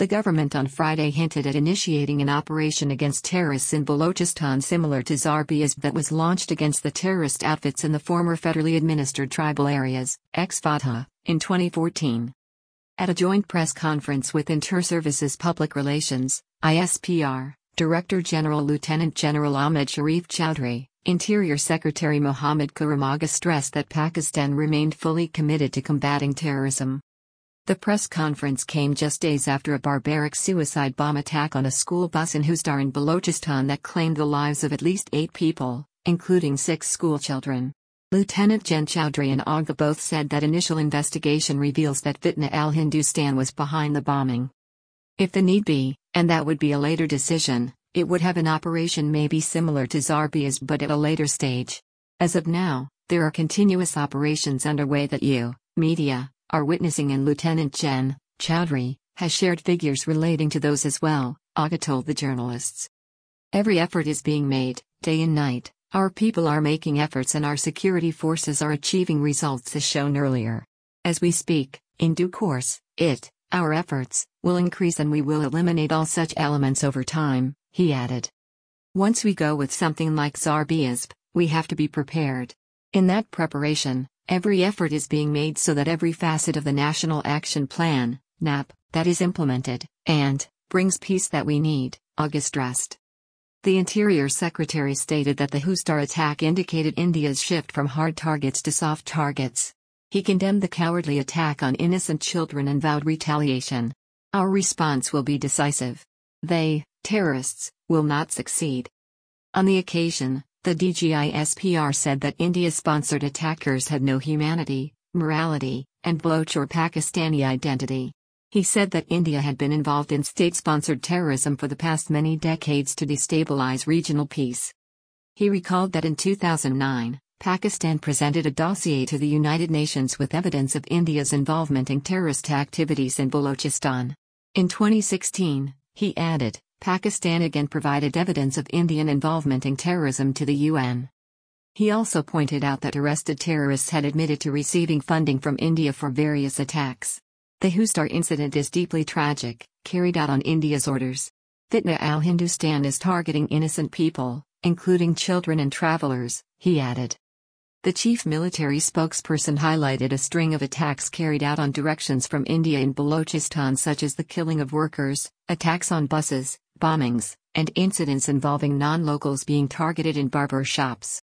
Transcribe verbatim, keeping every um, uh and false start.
The government on Friday hinted at initiating an operation against terrorists in Balochistan similar to Zarb-e-Azb that was launched against the terrorist outfits in the former federally administered tribal areas, ex-Fatah, in twenty fourteen. At a joint press conference with Inter-Services Public Relations, I S P R, Director General Lieutenant General Ahmed Sharif Chowdhury, Interior Secretary Mohammad Kuramaga stressed that Pakistan remained fully committed to combating terrorism. The press conference came just days after a barbaric suicide bomb attack on a school bus in Huzdar in Balochistan that claimed the lives of at least eight people, including six schoolchildren. Lieutenant Gen Chowdhury and Agha both said that initial investigation reveals that Fitna al-Hindustan was behind the bombing. If the need be, and that would be a later decision, it would have an operation maybe similar to Zarb-e-Azb but at a later stage. As of now, there are continuous operations underway that you, media, are witnessing, and Lieutenant Gen. Chowdhury has shared figures relating to those as well, Agha told the journalists. Every effort is being made, day and night. Our people are making efforts and our security forces are achieving results as shown earlier. As we speak, in due course, it, our efforts, will increase and we will eliminate all such elements over time, he added. Once we go with something like Zarb-e-Azb, we have to be prepared. In that preparation, every effort is being made so that every facet of the National Action Plan, N A P, that is implemented, and, brings peace that we need, Agha stressed. The Interior Secretary stated that the Huzdar attack indicated India's shift from hard targets to soft targets. He condemned the cowardly attack on innocent children and vowed retaliation. Our response will be decisive. They, terrorists, will not succeed. On the occasion, the D G I S P R said that India-sponsored attackers had no humanity, morality, and Baloch or Pakistani identity. He said that India had been involved in state-sponsored terrorism for the past many decades to destabilize regional peace. He recalled that in two thousand nine, Pakistan presented a dossier to the United Nations with evidence of India's involvement in terrorist activities in Balochistan. In twenty sixteen, he added, Pakistan again provided evidence of Indian involvement in terrorism to the U N. He also pointed out that arrested terrorists had admitted to receiving funding from India for various attacks. The Huzdar incident is deeply tragic, carried out on India's orders. Fitna al-Hindustan is targeting innocent people, including children and travelers, he added. The chief military spokesperson highlighted a string of attacks carried out on directions from India in Balochistan, such as the killing of workers, attacks on buses, bombings, and incidents involving non-locals being targeted in barber shops.